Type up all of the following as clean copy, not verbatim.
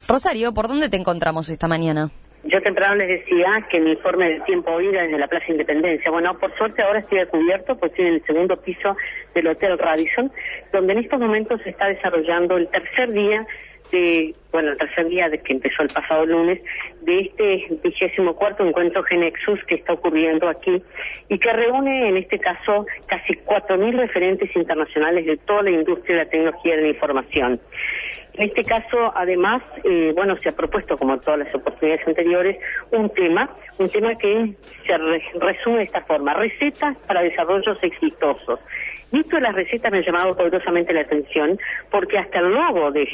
Rosario, ¿por dónde te encontramos esta mañana? Yo temprano les decía que mi informe del tiempo iba desde la Plaza Independencia. Bueno, por suerte ahora estoy a cubierto, pues estoy en el segundo piso del Hotel Radisson, donde en estos momentos se está desarrollando el tercer día de que empezó el pasado lunes, de este 24º encuentro GeneXus que está ocurriendo aquí y que reúne en este caso casi 4.000 referentes internacionales de toda la industria de la tecnología de la información. En este caso, además, se ha propuesto, como todas las oportunidades anteriores, un tema que se resume de esta forma: recetas para desarrollos exitosos. Y esto de las recetas me ha llamado poderosamente la atención, porque hasta el logo de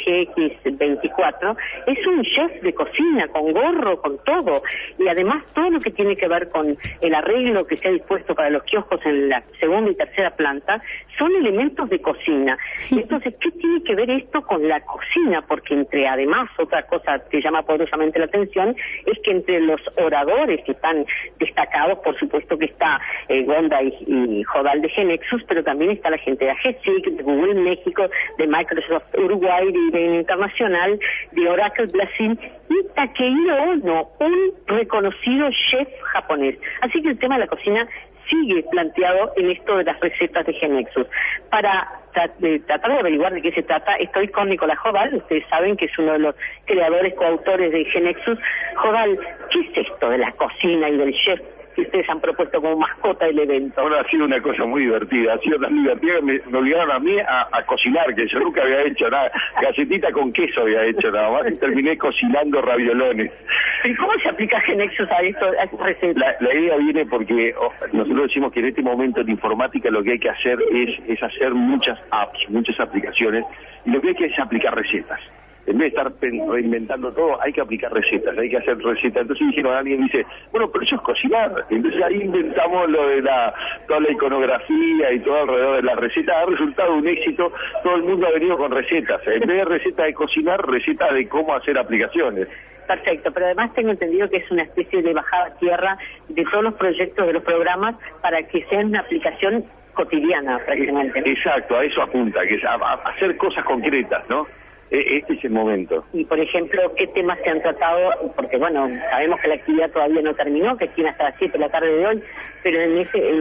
GX24 es un chef de cocina, con gorro, con todo, y además todo lo que tiene que ver con el arreglo que se ha dispuesto para los kioscos en la segunda y tercera planta, son elementos de cocina. Entonces, ¿qué tiene que ver esto con la cocina? Porque además, otra cosa que llama poderosamente la atención es que entre los oradores que están destacados, por supuesto que está Gonda y Jodal de GeneXus, pero también está la gente de AGESIC, de Google México, de Microsoft Uruguay, de IBM Internacional, de Oracle Brasil y Takehiro Ono, un reconocido chef japonés. Así que el tema de la cocina sigue planteado en esto de las recetas de GeneXus. Para tratar de averiguar de qué se trata, estoy con Nicolás Jodal. Ustedes saben que es uno de los creadores, coautores de GeneXus. Jodal, ¿qué es esto de la cocina y del chef que ustedes han propuesto como mascota del evento? Bueno, ha sido una cosa muy divertida, ha sido tan divertida que me obligaron a mí a cocinar, que yo nunca había hecho nada, galletita con queso había hecho nada más, y terminé cocinando raviolones. ¿Y cómo se aplica GeneXus a esta receta? La idea viene porque nosotros decimos que en este momento en informática lo que hay que hacer es hacer muchas apps, muchas aplicaciones, y lo que hay que es aplicar recetas. En vez de estar reinventando todo, hay que aplicar recetas, hay que hacer recetas. Entonces alguien dice, bueno, pero eso es cocinar. Entonces ahí inventamos lo de toda la iconografía y todo alrededor de la receta. Ha resultado un éxito, todo el mundo ha venido con recetas. En vez de recetas de cocinar, recetas de cómo hacer aplicaciones. Perfecto, pero además tengo entendido que es una especie de bajada a tierra de todos los proyectos, de los programas, para que sea una aplicación cotidiana prácticamente. Exacto, a eso apunta, que es a hacer cosas concretas, ¿no? Este es el momento. Y, por ejemplo, ¿qué temas se han tratado? Porque, sabemos que la actividad todavía no terminó, que tiene hasta las 7 de la tarde de hoy, pero en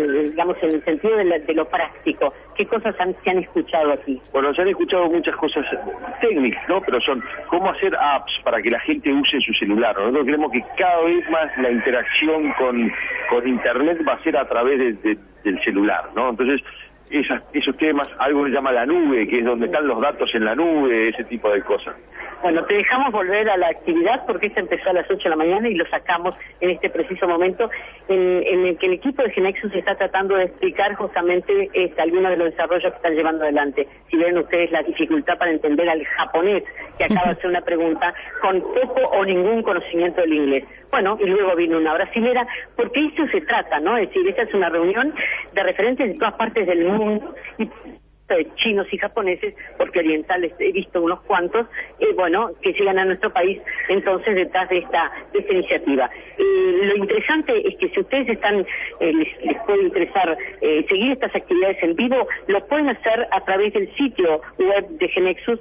el sentido de lo práctico, ¿qué cosas se han escuchado aquí? Bueno, se han escuchado muchas cosas técnicas, ¿no? Pero son cómo hacer apps para que la gente use su celular. Nosotros creemos que cada vez más la interacción con Internet va a ser a través del celular, ¿no? Entonces, esos temas, algo se llama la nube, que es donde están los datos en la nube, ese tipo de cosas. Bueno, te dejamos volver a la actividad porque esta empezó a las 8 de la mañana y lo sacamos en este preciso momento en el que el equipo de GeneXus está tratando de explicar justamente algunos de los desarrollos que están llevando adelante. Si ven ustedes la dificultad para entender al japonés que acaba de hacer una pregunta con poco o ningún conocimiento del inglés. Bueno, y luego vino una brasilera, porque eso se trata, ¿no? Es decir, esta es una reunión de referentes de todas partes del mundo, y de chinos y japoneses, porque orientales he visto unos cuantos, que llegan a nuestro país entonces detrás de esta iniciativa. Lo interesante es que si ustedes les puede interesar seguir estas actividades en vivo, lo pueden hacer a través del sitio web de GeneXus,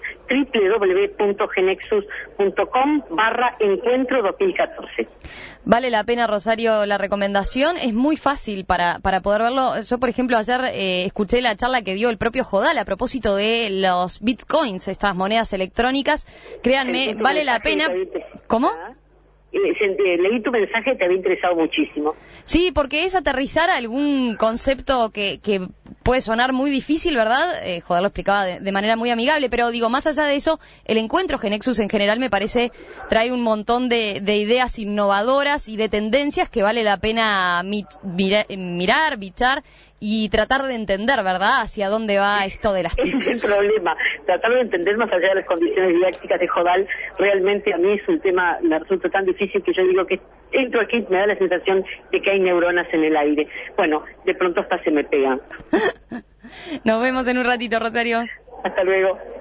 www.genexus.com/encuentro 2014. Vale la pena, Rosario, la recomendación. Es muy fácil para poder verlo. Yo, por ejemplo, ayer escuché la charla que dio el propio Jodal a propósito de los bitcoins, estas monedas electrónicas. Créanme, vale la pena. ¿Cómo? Leí tu mensaje, te había interesado muchísimo. Sí, porque es aterrizar algún concepto que puede sonar muy difícil, ¿verdad? Jodal lo explicaba de manera muy amigable, pero digo, más allá de eso, el encuentro GeneXus en general me parece trae un montón de ideas innovadoras y de tendencias que vale la pena mirar, bichar y tratar de entender, ¿verdad?, hacia dónde va esto de las TICs. Ese es el problema, tratar de entender más allá de las condiciones didácticas de Jodal. Realmente a mí es un tema, me resulta tan difícil que yo digo que entro aquí, me da la sensación de que hay neuronas en el aire. Bueno, de pronto hasta se me pegan. Nos vemos en un ratito, Rosario. Hasta luego.